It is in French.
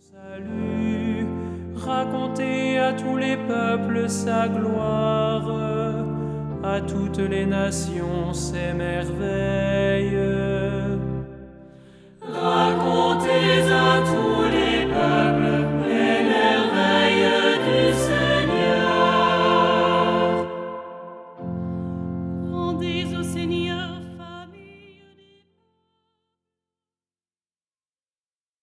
Salut, racontez à tous les peuples sa gloire, à toutes les nations ses merveilles.